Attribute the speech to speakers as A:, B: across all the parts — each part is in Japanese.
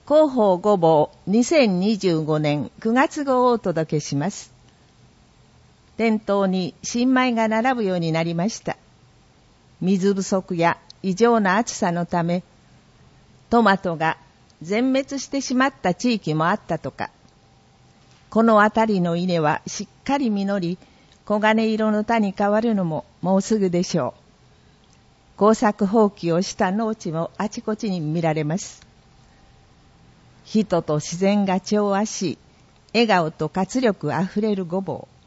A: 広報5号2025年9月号をお届けします。店頭に新米が並ぶようになりました。水不足や異常な暑さのため、トマトが全滅してしまった地域もあったとか。この辺りの稲はしっかり実り、黄金色の田に変わるのももうすぐでしょう。耕作放棄をした農地もあちこちに見られます。人と自然が調和し、笑顔と活力あふれるごぼう。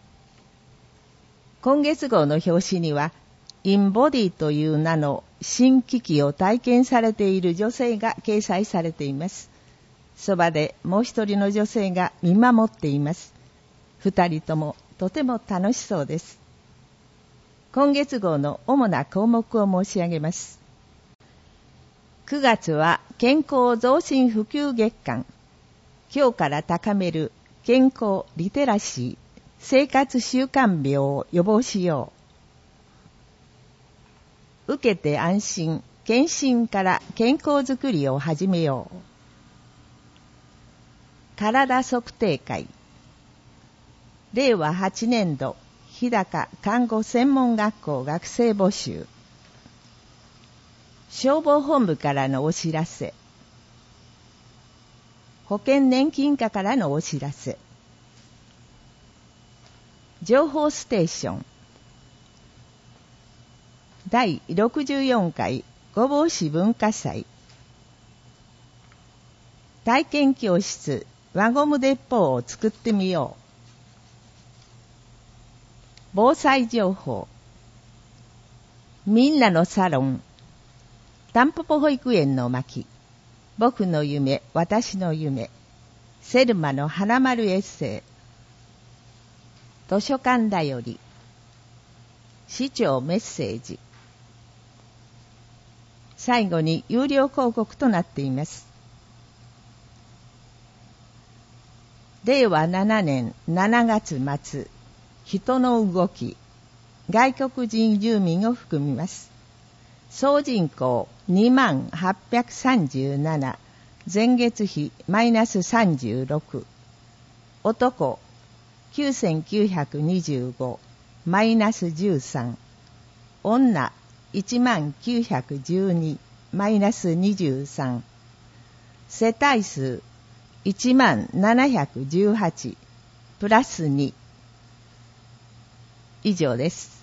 A: 今月号の表紙には、インボディという名の新機器を体験されている女性が掲載されています。そばでもう一人の女性が見守っています。二人ともとても楽しそうです。今月号の主な項目を申し上げます。9月は健康増進普及月間。今日から高める健康リテラシー、生活習慣病を予防しよう。受けて安心、検診から健康づくりを始めよう。体測定会。令和8年度日高看護専門学校学生募集。消防本部からのお知らせ。保険年金課からのお知らせ。情報ステーション。第64回御坊市文化祭。体験教室輪ゴム鉄砲を作ってみよう。防災情報。みんなのサロン。タンポポ保育園の巻。僕の夢、私の夢。セルマの花丸エッセイ。図書館だより。市長メッセージ。最後に有料広告となっています。令和7年7月末、人の動き、外国人住民を含みます。総人口2837、前月比マイナス36、男9925、マイナス13、女10912、マイナス23、世帯数10718、プラス2。以上です。